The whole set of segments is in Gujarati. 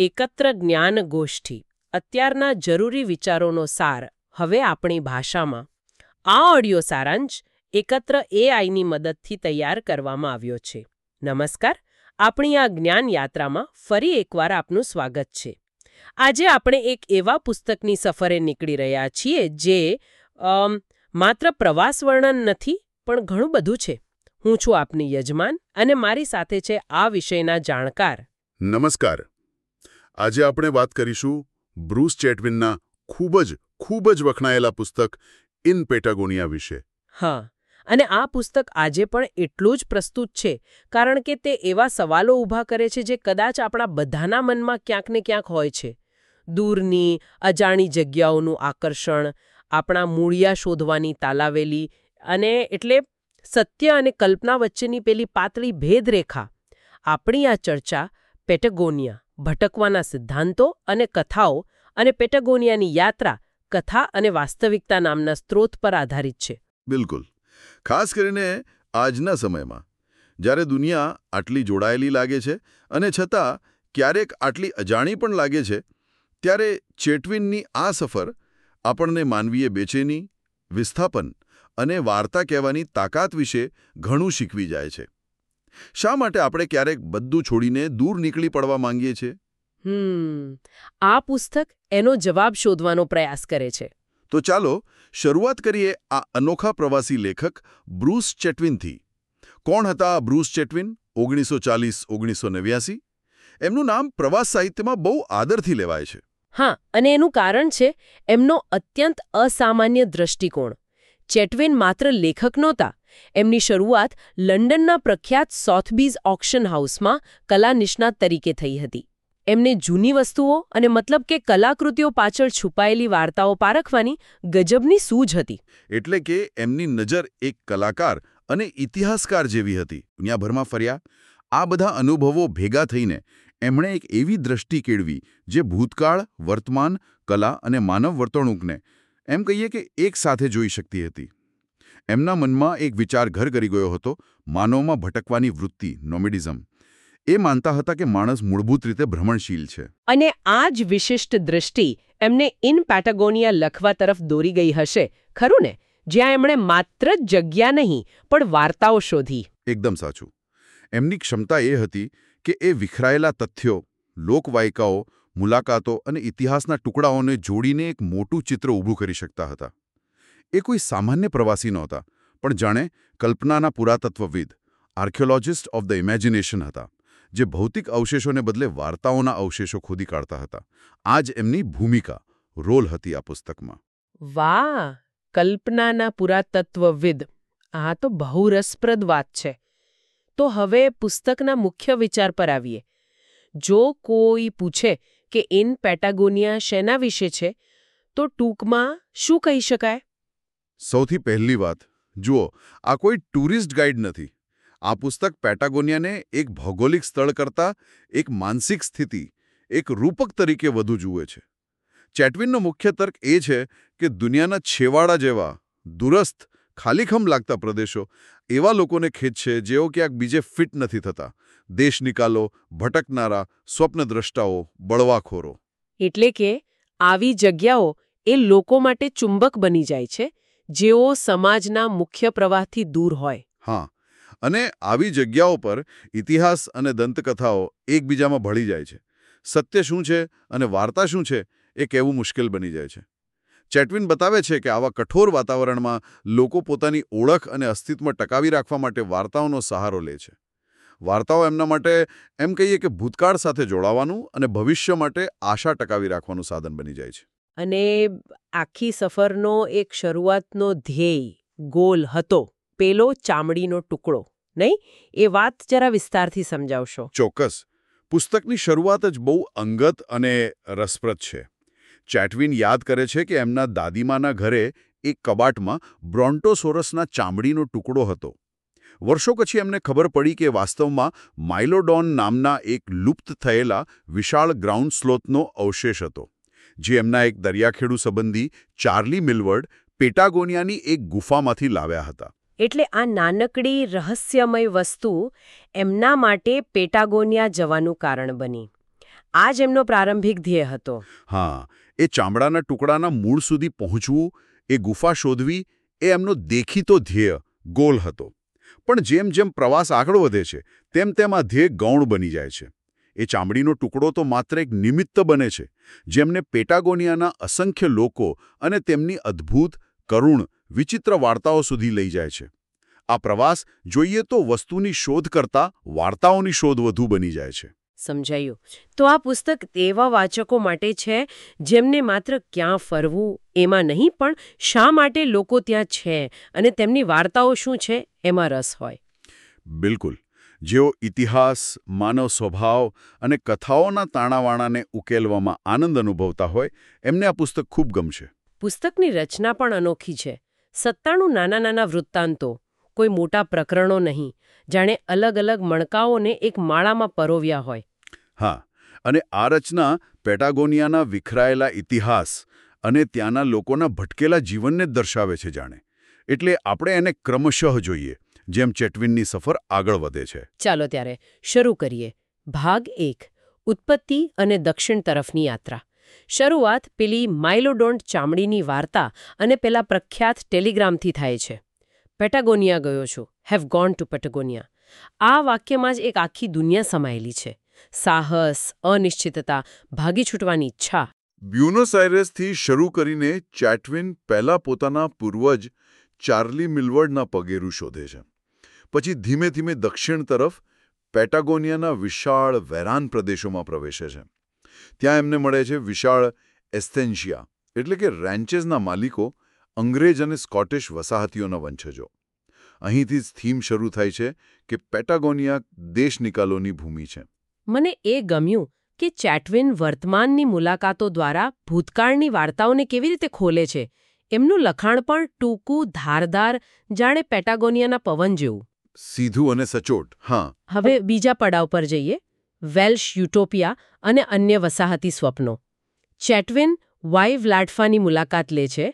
એકત્ર જ્ઞાન ગોષ્ઠી અત્યારના જરૂરી વિચારોનો સાર હવે આપણી ભાષામાં. આ ઓડિયો સારાંશ એકત્ર એઆઈની મદદથી તૈયાર કરવામાં આવ્યો છે. નમસ્કાર, આપણી આ જ્ઞાન યાત્રામાં ફરી એકવાર આપનું સ્વાગત છે. આજે આપણે એક એવા પુસ્તકની સફરે નીકળી રહ્યા છીએ જે માત્ર પ્રવાસ વર્ણન નથી પણ ઘણું બધું છે. હું છું આપની યજમાન અને મારી સાથે છે આ વિષયના જાણકાર. નમસ્કાર. આજે આપણે વાત કરીશું બ્રુસ ચેટવિનના ખૂબ જ વખણાયેલા પુસ્તક ઇન પેટાગોનિયા વિશે. હા, અને આ પુસ્તક આજે પણ એટલું જ પ્રસ્તુત છે કારણ કે તે એવા સવાલો ઊભા કરે છે જે કદાચ આપણા બધાના મનમાં ક્યાંક ને ક્યાંક હોય છે. દૂરની અજાણી જગ્યાઓનું આકર્ષણ, આપણા મૂળિયા શોધવાની તાલાવેલી, અને એટલે સત્ય અને કલ્પના વચ્ચેની પેલી પાતળી ભેદરેખા. આપણી આ ચર્ચા પેટાગોનિયા, ભટકવાના સિદ્ધાંતો અને કથાઓ અને પેટાગોનિયાની યાત્રા, કથા અને વાસ્તવિકતા નામના સ્ત્રોત પર આધારિત છે. બિલકુલ. ખાસ કરીને આજના સમયમાં જ્યારે દુનિયા આટલી જોડાયેલી લાગે છે અને છતાં ક્યારેક આટલી અજાણી પણ લાગે છે, ત્યારે ચેટવિનની આ સફર આપણને માનવીય બેચેની, વિસ્થાપન અને વાર્તા કહેવાની તાકાત વિશે ઘણું શીખવી જાય છે. શા માટે આપણે ક્યારેક બધું છોડીને દૂર નીકળી પડવા માંગીએ છીએ? આ પુસ્તક એનો જવાબ શોધવાનો પ્રયાસ કરે છે. તો ચાલો શરૂઆત કરીએ આ અનોખા પ્રવાસી લેખક બ્રુસ ચેટવિનથી. કોણ હતા આ બ્રુસ ચેટવિન? 1940-1989. એમનું નામ પ્રવાસ સાહિત્યમાં બહુ આદરથી લેવાય છે. હા, અને એનું કારણ છે એમનો અત્યંત અસામાન્ય દ્રષ્ટિકોણ. ચેટવિન માત્ર લેખક નહોતા. એમની શરૂઆત લંડનના પ્રખ્યાત સોથબીઝ ઓક્શન હાઉસમાં કલા નિષ્ણાત તરીકે થઈ હતી. એમને જૂની વસ્તુઓ અને મતલબ કે કલાકૃતિઓ પાછળ છુપાયેલી વાર્તાઓ પારખવાની ગજબની સૂઝ હતી. એટલે કે એમની નજર એક કલાકાર અને ઇતિહાસકાર જેવી હતી. દુનિયાભરમાં ફર્યા. આ બધા અનુભવો ભેગા થઈને એમણે એક એવી દ્રષ્ટિ કેળવી જે ભૂતકાળ, વર્તમાન, કલા અને માનવ વર્તણૂકને એમ કહીએ કે એક સાથે જોઈ શકતી હતી. એમના મનમાં એક વિચાર ઘર કરી ગયો હતો, માનવમાં ભટકવાની વૃત્તિ, નોમેડિઝમ. એ માનતા હતા કે માણસ મૂળભૂત રીતે ભ્રમણશીલ છે. અને આ જ વિશિષ્ટ દૃષ્ટિ એમને ઇન પેટાગોનિયા લખવા તરફ દોરી ગઈ હશે, ખરું ને? જ્યાં એમણે માત્ર જગ્યા નહીં પણ વાર્તાઓ શોધી. એકદમ સાચું. એમની ક્ષમતા એ હતી કે એ વિખરાયેલા તથ્યો, લોકવાયકાઓ, મુલાકાતો અને ઇતિહાસના ટુકડાઓને જોડીને એક મોટું ચિત્ર ઊભું કરી શકતા હતા. એ કોઈ સામાન્ય પ્રવાસી નહોતા, પણ જાણે કલ્પનાના પુરાતત્વવિદ, આર્કિયોલોજિસ્ટ ઓફ ધ ઇમેજિનેશન હતા, જે ભૌતિક અવશેષોને બદલે વાર્તાઓના અવશેષો ખોદી કાઢતા હતા. આ જ એમની ભૂમિકા, રોલ હતી આ પુસ્તકમાં. વાહ! કલ્પનાના પુરાતત્વવિદ. આ તો બહુ રસપ્રદ વાત છે. તો હવે પુસ્તકના મુખ્ય વિચાર પર આવીએ. જો કોઈ પૂછે કે ઇન પેટાગોનિયા શેના વિશે છે, તો ટૂંકમાં શું કહી શકાય? સૌથી પહેલી વાત, જુઓ, આ કોઈ ટુરિસ્ટ ગાઈડ નથી. આ પુસ્તક પેટાગોનિયાને એક ભૌગોલિક સ્થળ કરતાં એક માનસિક સ્થિતિ, એક રૂપક તરીકે વધુ જુએ છે. ચેટવિનનો મુખ્ય તર્ક એ છે કે દુનિયાના છેવાડા જેવા દૂરસ્થ, ખાલીખમ લાગતા પ્રદેશો એવા લોકોને ખેંચશે જેઓ ક્યાંક બીજે ફિટ નથી થતા. દેશ નિકાલો, ભટકનારા, સ્વપ્નદ્રષ્ટાઓ, બળવાખોરો. એટલે કે આવી જગ્યાઓ એ લોકો માટે ચુંબક બની જાય છે, જેઓ સમાજના મુખ્ય પ્રવાહથી દૂર હોય. હા, અને આવી જગ્યાઓ પર ઇતિહાસ અને દંતકથાઓ એકબીજામાં ભળી જાય છે. સત્ય શું છે અને વાર્તા શું છે એ કહેવું મુશ્કેલ બની જાય છે. ચેટવિન બતાવે છે કે આવા કઠોર વાતાવરણમાં લોકો પોતાની ઓળખ અને અસ્તિત્વ ટકાવી રાખવા માટે વાર્તાઓનો સહારો લે છે. વાર્તાઓ એમના માટે એમ કહીએ કે ભૂતકાળ સાથે જોડાવાનું અને ભવિષ્ય માટે આશા ટકાવી રાખવાનું સાધન બની જાય છે. અને આખી સફરનો એક શરૂઆતનો ધ્યેય, ગોલ હતો પેલો ચામડીનો ટુકડો, નહીં? એ વાત જરા વિસ્તારથી સમજાવશો. ચોક્કસ. પુસ્તકની શરૂઆત જ બહુ અંગત અને રસપ્રદ છે. ચેટવિન યાદ કરે છે કે એમના દાદીમાના ઘરે એક કબાટમાં બ્રોન્ટોસોરસના ચામડીનો ટુકડો હતો. વર્ષો પછી એમને ખબર પડી કે વાસ્તવમાં માઇલોડોન નામના એક લુપ્ત થયેલા વિશાળ ગ્રાઉન્ડ સ્લોથનો અવશેષ હતો, જે એમના એક દરિયાખેડુ સંબંધી ચાર્લી મિલવર્ડ પેટાગોનિયાની એક ગુફામાંથી લાવ્યા હતા. એટલે આ નાનકડી રહસ્યમય વસ્તુ એમના માટે પેટાગોનિયા જવાનું કારણ બની. આ જ એમનો પ્રારંભિક ધ્યેય હતો. હા, એ ચામડાના ટુકડાના મૂળ સુધી પહોંચવું, એ ગુફા શોધવી, એ એમનો દેખીતો ધ્યેય, ગોલ હતો. પણ જેમ જેમ પ્રવાસ આગળ વધે છે તેમ તેમ આ ધ્યેય ગૌણ બની જાય છે. એ ચામડીનો ટુકડો તો માત્ર એક નિમિત્ત બને છે, જેમને પેટાગોનિયાના અસંખ્ય લોકો અને તેમની અદ્ભુત, કરુણ, વિચિત્ર વાર્તાઓ સુધી લઈ જાય છે. આ પ્રવાસ જોઈએ તો વસ્તુની શોધ કરતાં વાર્તાઓની શોધ વધુ બની જાય છે. સમજાયું. તો આ પુસ્તક એવા વાચકો માટે છે જેમને માત્ર ક્યાં ફરવું એમાં નહીં, પણ શા માટે લોકો ત્યાં છે અને તેમની વાર્તાઓ શું છે એમાં રસ હોય. બિલકુલ. જેઓ ઇતિહાસ, માનવ સ્વભાવ અને કથાઓના તાણાવાણાને ઉકેલવામાં આનંદ અનુભવતા હોય એમને આ પુસ્તક ખૂબ ગમશે. પુસ્તકની રચના પણ અનોખી છે. 97 નાના નાના વૃત્તાંતો, કોઈ મોટા પ્રકરણો નહીં, જાણે અલગ અલગ મણકાઓને એક માળામાં પરોવ્યા હોય. હા, અને આ રચના પેટાગોનિયાના વિખરાયેલા ઇતિહાસ અને ત્યાંના લોકોના ભટકેલા જીવનને જ દર્શાવે છે જાણે. એટલે આપણે એને ક્રમશઃ જોઈએ જેમ ચેટવિનની સફર આગળ વધે છે. ચાલો ત્યારે શરૂ કરીએ. ભાગ 1, ઉત્પત્તિ અને દક્ષિણ તરફની યાત્રા. શરૂઆત પેલી માઇલોડોન્ટ ચામડીની વાર્તા અને પેલા પ્રખ્યાત ટેલિગ્રામથી થાય છે. પેટાગોનિયા ગયો છું, હેવ ગોન ટુ પેટાગોનિયા. આ વાક્યમાં જ એક આખી દુનિયા સમાયેલી છે. સાહસ, અનિશ્ચિતતા, ભાગી છૂટવાની ઈચ્છા. બ્યુનોસ આયરેસથી શરૂ કરીને ચેટવિન પહેલા પોતાના પૂર્વજ ચાર્લી મિલવર્ડના પગેરું શોધે છે. પછી ધીમે ધીમે દક્ષિણ તરફ પેટાગોનિયાના વિશાળ વેરાન પ્રદેશોમાં પ્રવેશે છે. ત્યાં એમને મળે છે વિશાળ એસ્થેન્શિયા, એટલે કે રેન્ચેસના માલિકો, અંગ્રેજ અને સ્કોટિશ વસાહતીઓના વંશજો. અહીંથી જ થીમ શરૂ થાય છે કે પેટાગોનિયા દેશ નિકાલોની ભૂમિ છે. મને એ ગમ્યું કે ચેટવિન વર્તમાનની મુલાકાતો દ્વારા ભૂતકાળની વાર્તાઓને કેવી રીતે ખોલે છે. એમનું લખાણ પણ ટૂંકું, ધારદાર, જાણે પેટાગોનિયાના પવન જેવું. સીધું અને સચોટ. હા. હવે બીજા પડાવ પર જઈએ. વેલ્શ યુટોપિયા અને અન્ય વસાહતી સ્વપ્નો. ચેટવિન વાઇવ લાડફાની મુલાકાત લે છે.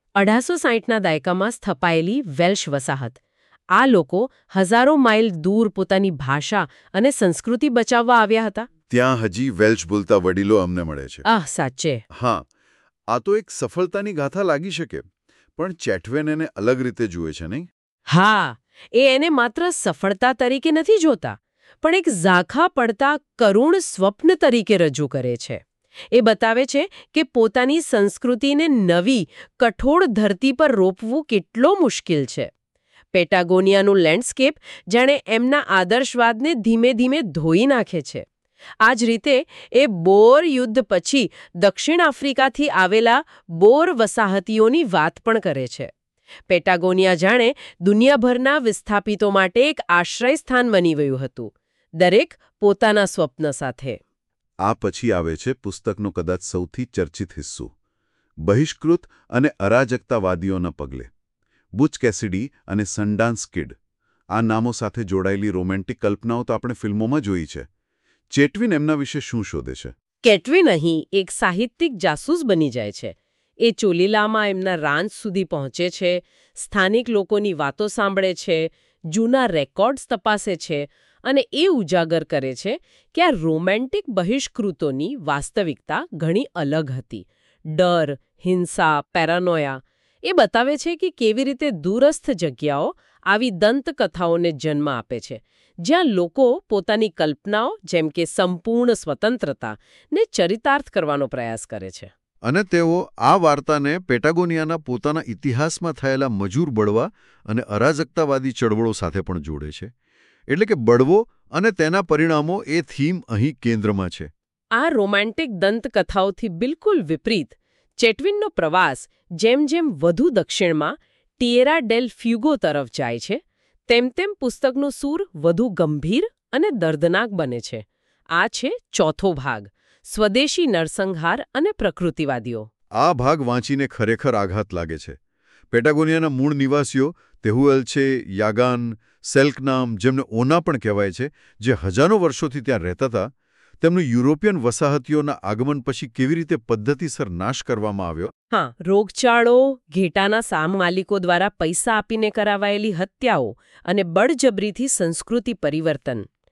1860ના દાયકામાં સ્થપાયેલી વેલ્શ વસાહત. આ લોકો હજારો માઇલ દૂર પોતાની ભાષા અને સંસ્કૃતિ બચાવવા આવ્યા હતા. ત્યાં હજી વેલ્શ બોલતા વડીલો અમને મળે છે. સાચે. હા, આ તો એક સફળતાની ગાથા લાગી શકે, પણ ચેટવિન એને અલગ રીતે જુએ છે, નહીં? હા, એ એને માત્ર સફળતા તરીકે નથી જોતા, પણ એક ઝાંખા પડતા કરુણ સ્વપ્ન તરીકે રજૂ કરે છે. એ બતાવે છે કે પોતાની સંસ્કૃતિને નવી, કઠોળ ધરતી પર રોપવું કેટલો મુશ્કેલ છે. પેટાગોનિયાનું લેન્ડસ્કેપ જાણે એમના આદર્શવાદને ધીમે ધીમે ધોઈ નાખે છે. આ જ રીતે એ બોર યુદ્ધ પછી દક્ષિણ આફ્રિકાથી આવેલા બોર વસાહતીઓની વાત પણ કરે છે. પેટાગોનિયા જાણે દુનિયાભરના વિસ્થાપિતો માટે એક આશ્રયસ્થાન બની ગયું હતું, દરેક પોતાના સ્વપ્ન સાથે. આ પછી આવે છે પુસ્તકનો કદાચ સૌથી ચર્ચિત હિસ્સો, બહિષ્કૃત અને અરાજકતાવાદીઓના પગલે. બુચ કેસિડી અને સનડાન્સ કિડ. આ નામો સાથે જોડાયેલી રોમેન્ટિક કલ્પનાઓ તો આપણે ફિલ્મોમાં જોઈ છે. ચેટવિન એમના વિશે શું શોધે છે? ચેટવિન અહીં એક સાહિત્યિક જાસૂસ બની જાય છે. એ ચોલીલામાં એમના રાંચ સુધી પહોંચે છે, સ્થાનિક લોકોની વાતો સાંભળે છે, જૂના રેકોર્ડ્સ તપાસે છે અને એ ઉજાગર કરે છે કે આ રોમેન્ટિક બહિષ્કૃતોની વાસ્તવિકતા ઘણી અલગ હતી. ડર, હિંસા, પેરાનોયા. એ બતાવે છે કે કેવી રીતે દૂરસ્થ જગ્યાઓ આવી દંતકથાઓને જન્મ આપે છે, જ્યાં લોકો પોતાની કલ્પનાઓ જેમ કે સંપૂર્ણ સ્વતંત્રતા ને ચરિતાર્થ કરવાનો પ્રયાસ કરે છે. અને તેઓ આ વાર્તાને પેટાગોનિયાના પોતાના ઇતિહાસમાં થયેલા મજૂર બળવા અને અરાજકતાવાદી ચળવળો સાથે પણ જોડે છે. એટલે કે બળવો અને તેના પરિણામો એ થીમ અહીં કેન્દ્રમાં છે. આ રોમેન્ટિક દંતકથાઓથી બિલકુલ વિપરીત ચેટવિનનો પ્રવાસ જેમ જેમ વધુ દક્ષિણમાં ટિએરા ડેલ ફ્યુગો તરફ જાય છે, તેમ તેમ પુસ્તકનો સૂર વધુ ગંભીર અને દર્દનાક બને છે. આ છે ચોથો ભાગ, સ્વદેશી નરસંહાર અને પ્રકૃતિવાદીઓ. આ ભાગ વાંચીને ખરેખર આઘાત લાગે છે. પેટાગોનિયાના મૂળ નિવાસીઓ તેહુએલ્ચે, યાગાન, સેલ્કનામ, જેમને ઓના પણ કહેવાય છે, જે હજારો વર્ષોથી ત્યાં રહેતા હતા, તેમનું યુરોપિયન વસાહતીઓના આગમન પછી કેવી રીતે પદ્ધતિસર નાશ કરવામાં આવ્યો. હા, રોગચાળો, ઘેટાના સામ માલિકો દ્વારા પૈસા આપીને કરાવાયેલી હત્યાઓ અને બળજબરીથી સંસ્કૃતિ પરિવર્તન.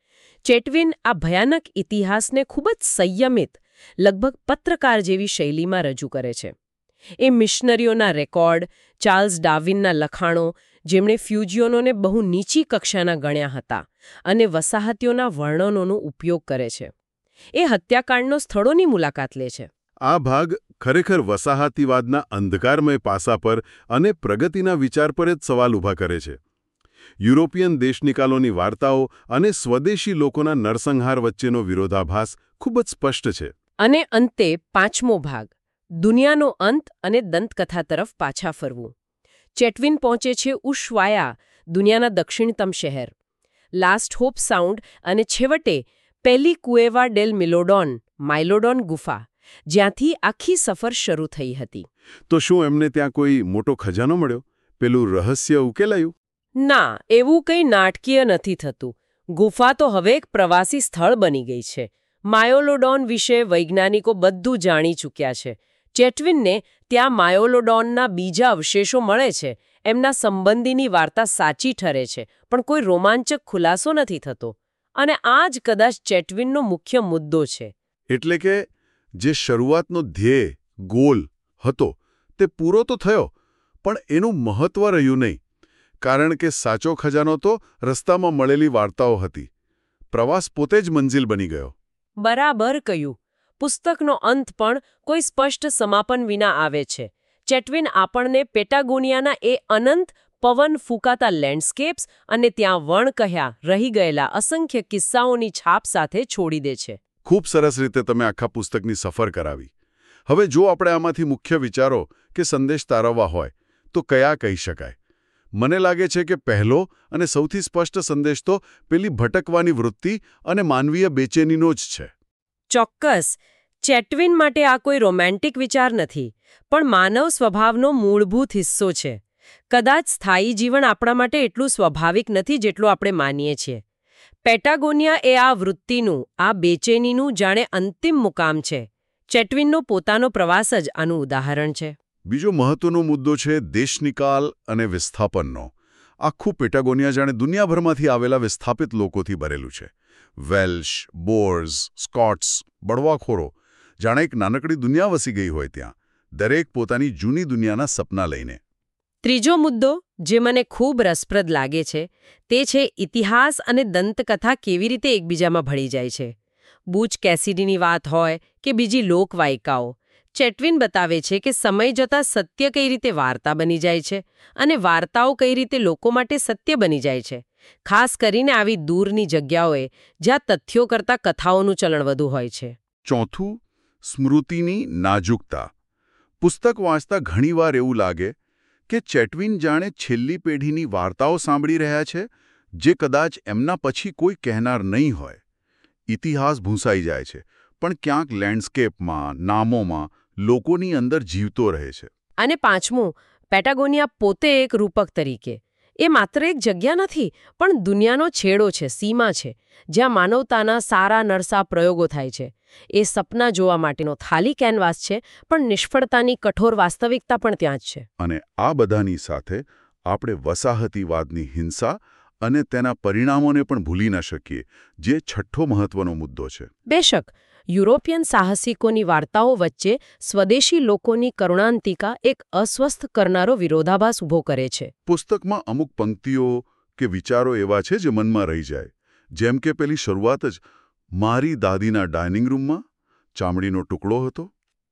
ચેટવિન આ ભયાનક ઇતિહાસને ખૂબ જ સંયમિત, લગભગ પત્રકાર જેવી શૈલીમાં રજૂ કરે છે. એ મિશનરીઓના રેકોર્ડ, ચાર્લ્સ ડાર્વિનના લખાણો, જેમણે ફ્યુજીઓનોને બહુ નીચી કક્ષાના ગણ્યા હતા, અને વસાહતીઓના વર્ણનોનો ઉપયોગ કરે છે. એ હત્યાકાંડનો સ્થળોની મુલાકાત લે છે. આ ભાગ ખરેખર વસાહતીવાદના અંધકારમય પાસા પર અને પ્રગતિના વિચાર પર જ સવાલ ઊભા કરે છે. યુરોપિયન દેશનિકાલોની વાર્તાઓ અને સ્વદેશી લોકોના નરસંહાર વચ્ચેનો વિરોધાભાસ ખૂબ જ સ્પષ્ટ છે. અને અંતે પાંચમો ભાગ, દુનિયાનો અંત અને દંતકથા તરફ પાછા ફરવું. ચેટવિન પહોંચે છે ઉશવાયા, દુનિયાના દક્ષિણતમ શહેર, લાસ્ટ હોપ સાઉન્ડ અને છેવટે પેલી કુએવા ડેલ મિલોડોન, માઇલોડોન ગુફા, જ્યાંથી આખી સફર શરૂ થઈ હતી. તો શું એમને ત્યાં કોઈ મોટો ખજાનો મળ્યો? પેલું રહસ્ય ઉકેલાયું? ના, એવું કંઈ નાટકીય નથી થતું. ગુફા તો હવે એક પ્રવાસી સ્થળ બની ગઈ છે. માયોલોડોન વિશે વૈજ્ઞાનિકો બધું જાણી ચૂક્યા છે. ચેટવિનને ત્યાં માયોલોડોનના બીજા અવશેષો મળે છે. એમના સંબંધીની વાર્તા સાચી ઠરે છે, પણ કોઈ રોમાંચક ખુલાસો નથી થતો. અને આ જ કદાચ ચેટવિનનો મુખ્ય મુદ્દો છે. એટલે કે જે શરૂઆતનો ધ્યેય, ગોલ હતો, તે પૂરો તો થયો, પણ એનું મહત્વ રહ્યું નહીં. કારણ કે સાચો ખજાનો તો રસ્તામાં મળેલી વાર્તાઓ હતી. પ્રવાસ પોતે જ મંજિલ બની ગયો. બરાબર કહ્યું. પુસ્તકનો અંત પણ કોઈ સ્પષ્ટ સમાપન વિના આવે છે. ચેટવિન આપણને પેટાગોનિયાના એ અનંત પવન ફૂંકાતા લેન્ડસ્કેપ્સ અને ત્યાં વણકહ્યા રહી ગયેલા અસંખ્ય કિસ્સાઓની છાપ સાથે છોડી દે છે. ખૂબ સરસ રીતે તમે આખા પુસ્તકની સફર કરાવી. હવે જો આપણે આમાંથી મુખ્ય વિચારો કે સંદેશ તારવવા હોય તો કયા કહી શકાય? મને લાગે છે કે પહેલો અને સૌથી સ્પષ્ટ સંદેશ તો પેલી ભટકવાની વૃત્તિ અને માનવીય બેચેનીનો જ છે. ચોક્કસ. ચેટવિન માટે આ કોઈ રોમેન્ટિક વિચાર નથી, પણ માનવ સ્વભાવનો મૂળભૂત હિસ્સો છે. કદાચ સ્થાયી જીવન આપણા માટે એટલું સ્વાભાવિક નથી જેટલું આપણે માનીએ છીએ. પેટાગોનિયા એ આ વૃત્તિનું, આ બેચેનીનું જાણે અંતિમ મુકામ છે. ચેટવિનનો પોતાનો પ્રવાસ જ આનું ઉદાહરણ છે. બીજો મહત્વનો મુદ્દો છે દેશનિકાલ અને વિસ્થાપનનો. આખું પેટાગોનિયા જાણે દુનિયાભરમાંથી આવેલા વિસ્થાપિત લોકોથી ભરેલું છે. વેલ્શ, બોર્સ, સ્કોટ્સ, બળવાખોરો, જાણે એક નાનકડી દુનિયા વસી ગઈ હોય ત્યાં, દરેક પોતાની જૂની દુનિયાના સપના લઈને. ત્રીજો મુદ્દો, જે મને ખૂબ રસપ્રદ લાગે છે, તે છે ઇતિહાસ અને દંતકથા કેવી રીતે એકબીજામાં ભળી જાય છે. બુચ કેસિડીની વાત હોય કે બીજી લોકવાયકાઓ, ચેટવિન બતાવે છે કે સમય જતાં સત્ય કઈ રીતે વાર્તા બની જાય છે અને વાર્તાઓ કઈ રીતે લોકો માટે સત્ય બની જાય છે. ખાસ કરીને આવી દૂરની જગ્યાઓએ જ્યાં તથ્યો કરતાં કથાઓનું ચલણ વધુ હોય છે. ચોથું, સ્મૃતિની નાજુકતા. પુસ્તક વાંચતા ઘણીવાર એવું લાગે કે ચેટવિન જાણે છેલ્લી પેઢીની વાર્તાઓ સાંભળી રહ્યા છે, જે કદાચ એમના પછી કોઈ કહેનાર નહીં હોય. ઇતિહાસ ભૂંસાઈ જાય છે, પણ ક્યાંક લેન્ડસ્કેપમાં, નામોમાં, લોકોની અંદર જીવતો રહે છે. અને પાંચમું, પેટાગોનિયા પોતે એક રૂપક તરીકે. એ માત્ર એક જગ્યા નથી, પણ દુનિયાનો છેડો છે, સીમા છે, જ્યાં માનવતાના સારા નરસા પ્રયોગો થાય છે. એ સપના જોવા માટેનો ખાલી કેનવાસ છે, પણ નિષ્ફળતાની કઠોર વાસ્તવિકતા પણ ત્યાં જ છે. અને આ બધાની સાથે આપણે વસાહતીવાદની હિંસા અને તેના પરિણામોને પણ ભૂલી ન શકીએ, જે છઠ્ઠો મહત્વનો મુદ્દો છે. બેશક, યુરોપિયન સાહસિકોની વાર્તાઓ વચ્ચે સ્વદેશી લોકોની કરુણાંતિકા એક અસ્વસ્થ કરનારો વિરોધાભાસ ઊભો કરે છે. પુસ્તકમાં અમુક પંક્તિઓ કે વિચારો એવા છે જે મનમાં રહી જાય. જેમ કે પેલી શરૂઆત જ, મારી દાદીના ડાઇનિંગ રૂમમાં ચામડીનો ટુકડો હતો.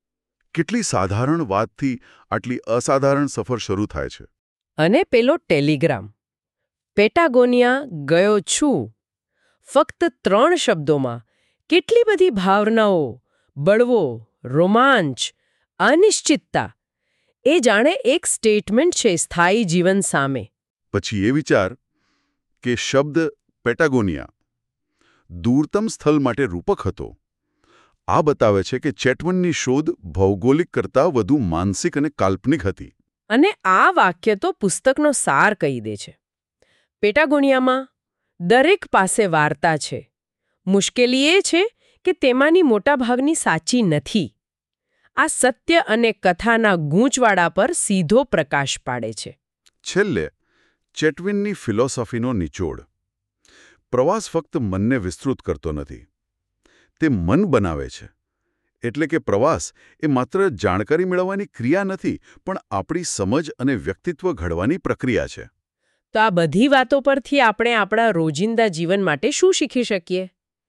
કેટલી સાધારણ વાતથી આટલી અસાધારણ સફર શરૂ થાય છે. અને પેલો ટેલિગ્રામ, પેટાગોનિયા ગયો છું. ફક્ત 3 શબ્દોમાં કેટલી બધી ભાવનાઓ, બળવો, રોમાંચ, અનિશ્ચિતતા. એ જાણે એક સ્ટેટમેન્ટ છે સ્થાયી જીવન સામે. પછી એ વિચાર કે શબ્દ પેટાગોનિયા દૂરતમ સ્થળ માટે રૂપક હતો. આ બતાવે છે કે ચેટવિનની શોધ ભૌગોલિક કરતાં વધુ માનસિક અને કાલ્પનિક હતી. અને આ વાક્ય તો પુસ્તકનો સાર કહી દે છે. પેટાગોનિયામાં દરેક પાસે વાર્તા છે. મુશ્કેલી એ છે કે તેમાંની મોટાભાગની સાચી નથી. આ સત્ય અને કથાના ગૂંચવાડા પર સીધો પ્રકાશ પાડે છે. છેલ્લે ચેટવિનની ફિલોસોફીનો નિચોડ. પ્રવાસ ફક્ત મનને વિસ્તૃત કરતો નથી, તે મન બનાવે છે. એટલે કે પ્રવાસ એ માત્ર જાણકારી મેળવવાની ક્રિયા નથી, પણ આપણી સમજ અને વ્યક્તિત્વ ઘડવાની પ્રક્રિયા છે. તો આ બધી વાતો પરથી આપણે આપણા રોજિંદા જીવન માટે શું શીખી શકીએ?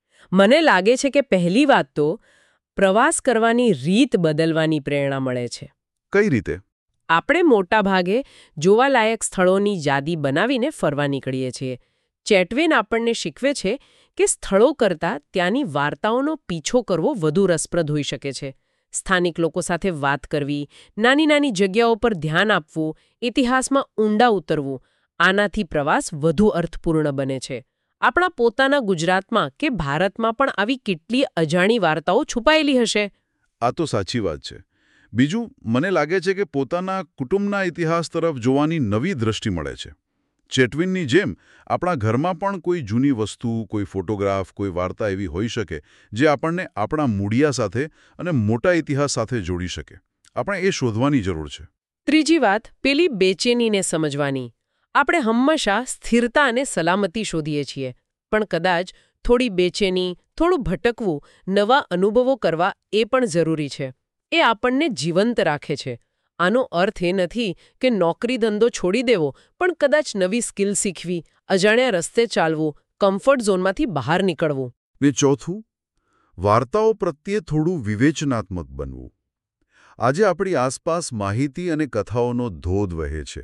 મને લાગે છે કે પહેલી વાત તો પ્રવાસ કરવાની રીત બદલવાની પ્રેરણા મળે છે. કઈ રીતે? આપણે મોટા ભાગે જોવાલાયક સ્થળોની યાદી બનાવીને ફરવા નીકળીએ છીએ. ચેટવેન આપણને શીખવે છે કે સ્થળો કરતાં ત્યાંની વાર્તાઓનો પીછો કરવો વધુ રસપ્રદ હોઈ શકે છે. સ્થાનિક લોકો સાથે વાત કરવી, નાની નાની જગ્યાઓ પર ધ્યાન આપવું, ઇતિહાસમાં ઊંડા ઉતરવું, આનાથી પ્રવાસ વધુ અર્થપૂર્ણ બને છે. આપણા પોતાના ગુજરાતમાં કે ભારતમાં પણ આવી કેટલી અજાણી વાર્તાઓ છુપાયેલી હશે. આ તો સાચી વાત છે. બીજું, મને લાગે છે કે પોતાના કુટુંબના ઇતિહાસ તરફ જોવાની નવી દ્રષ્ટિ મળે છે. ચેટવિનની જેમ આપણા ઘરમાં પણ કોઈ જૂની વસ્તુ, કોઈ ફોટોગ્રાફ, કોઈ વાર્તા એવી હોઈ શકે જે આપણને આપણા મૂળિયા સાથે અને મોટા ઇતિહાસ સાથે જોડી શકે. આપણે એ શોધવાની જરૂર છે. ત્રીજી વાત, પેલી બેચેનીને સમજવાની. આપણે હંમેશા સ્થિરતા અને સલામતી શોધીએ છીએ, પણ કદાચ થોડી બેચેની, થોડું ભટકવું, નવા અનુભવો કરવા એ પણ જરૂરી છે. એ આપણને જીવંત રાખે છે. આનો અર્થ એ નથી કે નોકરી ધંધો છોડી દેવો, પણ કદાચ નવી સ્કિલ શીખવી, અજાણ્યા રસ્તે ચાલવું, કમ્ફર્ટ ઝોનમાંથી બહાર નીકળવું. ને ચોથું, વાર્તાઓ પ્રત્યે થોડું વિવેચનાત્મક બનવું. આજે આપણી આસપાસ માહિતી અને કથાઓનો ધોધ વહે છે.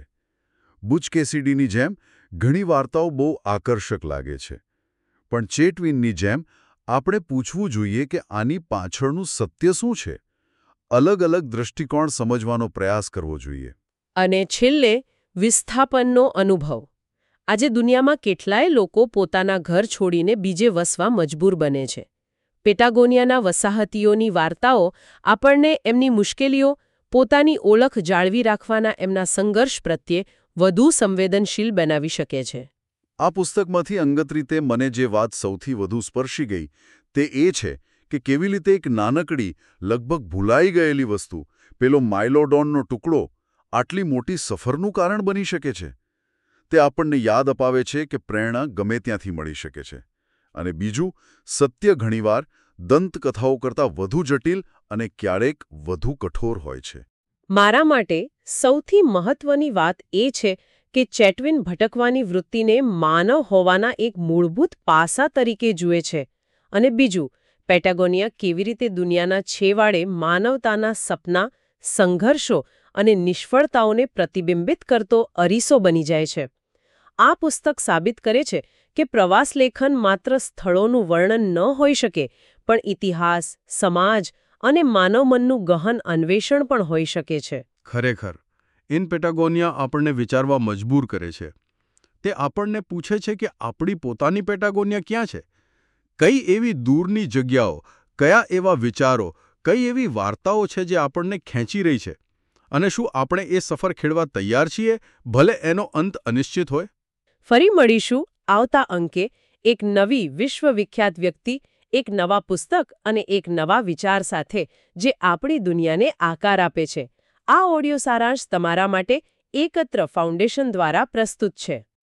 બુચ કેસિડીની જેમ ઘણી વાર્તાઓ બહુ આકર્ષક લાગે છે, પણ ચેટવિનની જેમ આપણે પૂછવું જોઈએ કે આની પાછળનું સત્ય શું છે. અલગ અલગ દૃષ્ટિકોણ સમજવાનો પ્રયાસ કરવો જોઈએ. અને છેલ્લે, વિસ્થાપનનો અનુભવ. આજે દુનિયામાં કેટલાય લોકો પોતાના ઘર છોડીને બીજે વસવા મજબૂર બને છે. પેટાગોનિયાના વસાહતીઓની વાર્તાઓ આપણને એમની મુશ્કેલીઓ, પોતાની ઓળખ જાળવી રાખવાના એમના સંઘર્ષ પ્રત્યે વધુ સંવેદનશીલ બનાવી શકે છે. આ પુસ્તકમાંથી અંગત રીતે મને જે વાત સૌથી વધુ સ્પર્શી ગઈ તે એ છે કે કેવી રીતે એક નાનકડી, લગભગ ભૂલાઈ ગયેલી વસ્તુ, પેલો માઇલોડોનનો ટુકડો, આટલી મોટી સફરનું કારણ બની શકે છે. તે આપણને યાદ અપાવે છે કે પ્રેરણા ગમે ત્યાંથી મળી શકે છે. અને બીજું, સત્ય ઘણીવાર દંતકથાઓ કરતાં વધુ જટિલ અને ક્યારેક વધુ કઠોર હોય છે. મારા માટે સૌથી મહત્વની વાત એ છે કે ચેટવિન ભટકવાની વૃત્તિને માનવ હોવાના એક મૂળભૂત પાસા તરીકે જુએ છે. અને બીજું, પેટાગોનિયા કેવી રીતે દુનિયાના છેવાડે માનવતાના સપના, સંઘર્ષો અને નિષ્ફળતાઓને પ્રતિબિંબિત કરતો અરીસો બની જાય છે. આ પુસ્તક સાબિત કરે છે કે પ્રવાસ લેખન માત્ર સ્થળોનું વર્ણન ન હોઈ શકે, પણ ઇતિહાસ, સમાજ અને માનવ મનનું ગહન અન્વેષણ પણ હોઈ શકે છે. ખરેખર, ઇન પેટાગોનિયા આપણને વિચારવા મજબૂર કરે છે. તે આપણને પૂછે છે કે આપણી પોતાની પેટાગોનિયા ક્યાં છે? કઈ એવી દૂરની જગ્યાઓ, કયા એવા વિચારો, કઈ એવી વાર્તાઓ છે જે આપણને ખેંચી રહી છે? અને શું આપણે એ સફર ખેડવા તૈયાર છીએ, ભલે એનો અંત અનિશ્ચિત હોય? ફરી મળીશું આવતા અંકે એક નવી વિશ્વવિખ્યાત વ્યક્તિ, એક નવા પુસ્તક અને એક નવા વિચાર સાથે જે આપણી દુનિયાને આકાર આપે છે. આ ઓડિયો સારાંશ તમારા માટે એકત્ર ફાઉન્ડેશન દ્વારા પ્રસ્તુત છે.